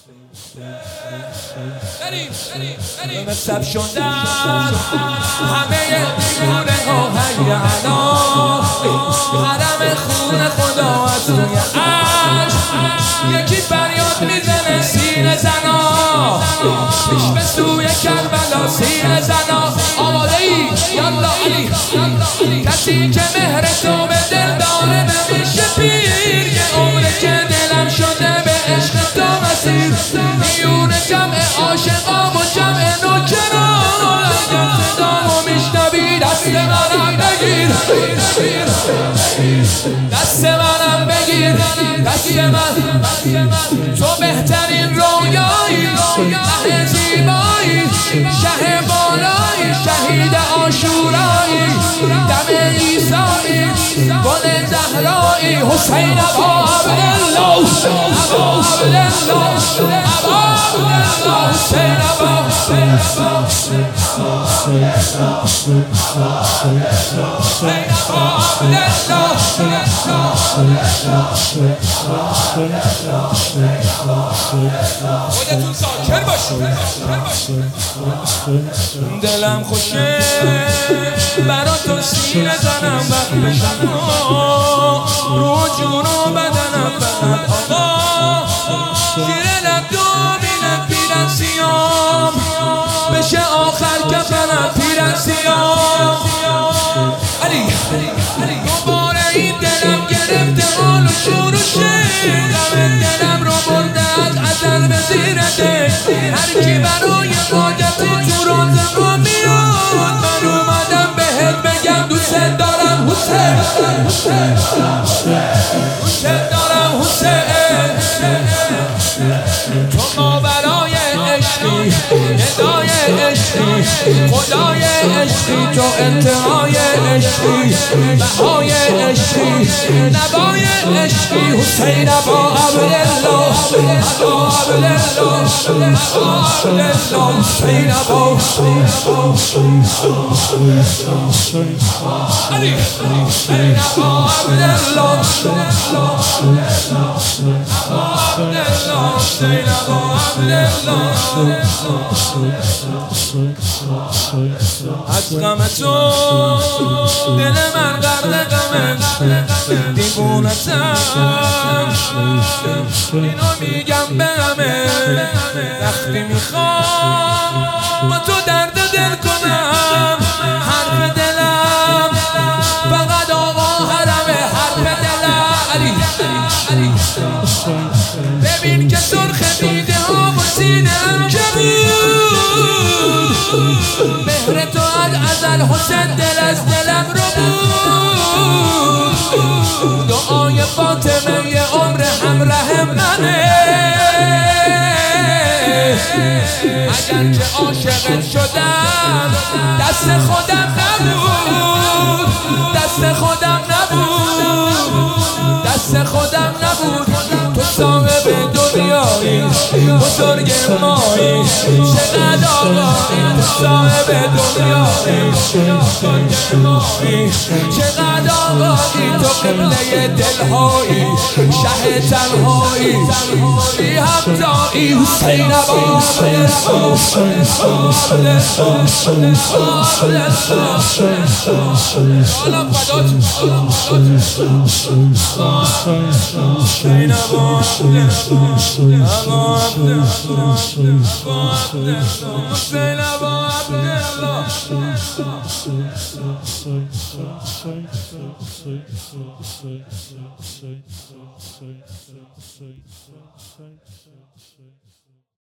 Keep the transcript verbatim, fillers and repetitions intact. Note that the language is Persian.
مصب شدن همه دیوونه ها هیانا حرم خون خدا از روی عرش یکی فریاد میزنه سینه زنا پیش به سوی کربلا سینه زنا آماده ای یالا علی کسی که مهر تو به دل داره نمیشه پیر یه عمره که دلم شده به عشق تو مسیر میون جمع عاشقام و جمع نوکران اگر صدامو میشنوی دست منم بگیر دست منم بگیر دست من تو بهترین رویایی ته زیبایی شه بالایی شهید عاشورایی دم عیسایی گل زهرایی حسین ابا عبدالله ابا عبدالله ابا عبدالله حسین ابا حسین ابا حسین ابا خودتون ساکر باشید دلم خوشه برا تو سینه زنم وقت بشم رو جون و بدنم فقط آقا زیر لبدو بینم پیرن سیام بشه آخر کفنم پیرن سیام علی دوباره این دلم گرفته حال و شور و شیر دلم رو برده از ازل به زیر دل هر کی برای حاجتی تو روزم رو میاد من اومدم بهت بگم دوست دارم حسین دوست دارم حسین تو ماورای عشقی ندای عشقی خدای عشقی تو انتهای عشقی بهای عشقی نوای عشقی حسین ابا عبدالله ابا عبدالله ابا عبدالله حسین ابا علی حسین ابا عبدالله ابا عبدالله حسین ابا عبدالله از غم تو دل من غرق غمه دیوونتم اینو میگم به همه وقتی میخوام با تو درد دل کنم حرف دلم فقط آقا حرمه حرف دلم علی ببین که سرخ دیده ها و سینه هم که مهر تو از ازل حسین دل از دلم رو بود دعای فاطمه یه عمر همراه منه اگر که عاشقت شدم دست خودم نبود دست خودم نبود دست خودم نبود تو صاحب دنیایی بزرگ مایی چقدر آقایی تو صاحب دنیایی بزرگ مایی چقدر آقایی تو قبله دلهایی شه تنهایی بی همتایی حسین ابا حالا فدات حسین ابا حسین ابا عبدالله